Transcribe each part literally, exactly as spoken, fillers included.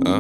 Uh.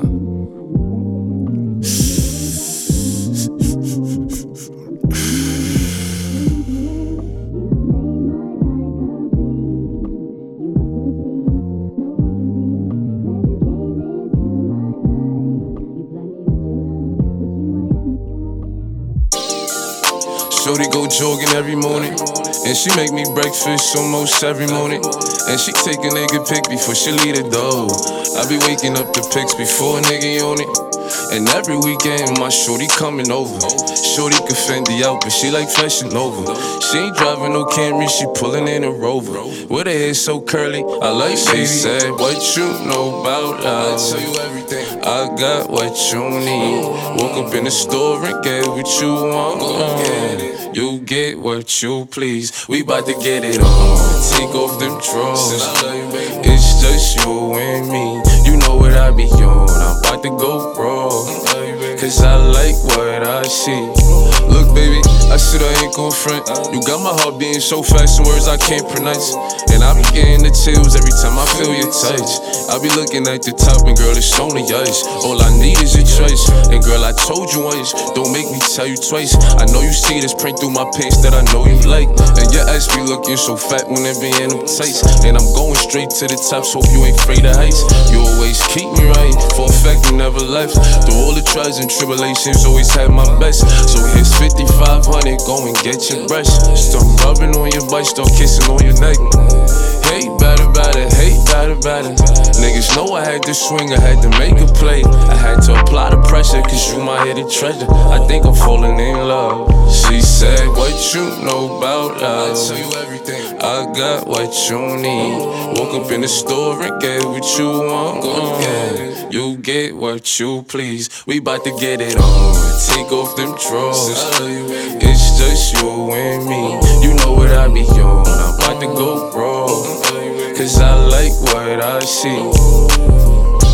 Shorty go jogging every morning, and she make me breakfast almost every morning. And she take a nigga pic before she leave the door. I be waking up the pics before a nigga on it. And every weekend my shorty coming over. Shorty can Fendi out, but she like Fashion Nova. She ain't driving no Camry, she pulling in a Rover. With her hair so curly, I like she said, what you know about love? I tell you everything. I got what you need. Woke up in the store and get what you want. Uh, you get what you please. We bout to get it on. Take off them drawers. It's just you and me. You know what I be on. I'm about to go raw, cause I like what I see. Look baby, I said I ain't gon' front. You got my heart beating so fast, some words I can't pronounce. And I be getting the chills every time I feel your touch. I be looking at the top and girl, it's only ice. All I need is your choice. And girl, I told you once, don't make me tell you twice. I know you see this print through my pants that I know you like. And your ass be looking so fat when it be in them tights. And I'm going straight to the top, so hope you ain't afraid of heights. You always keep me right, for a fact you never left. Through all the trials and tribulations, always had my best. So here's fifty-five hundred, go and get your brush. Start rubbing on your butt, start kissing on your neck. Hate bad about it, hate bad about it. Niggas know I had to swing, I had to make a play. I had to apply the pressure, cause you my hidden treasure. I think I'm falling in love. She said, what you know about love? I tell you everything. I got what you need. Woke up in the store and get what you want. Uh, you get what you please. We bout to get it on. Take off them drawers. It's just you and me. You know what I be on. I'm about to go raw, cause I like what I see.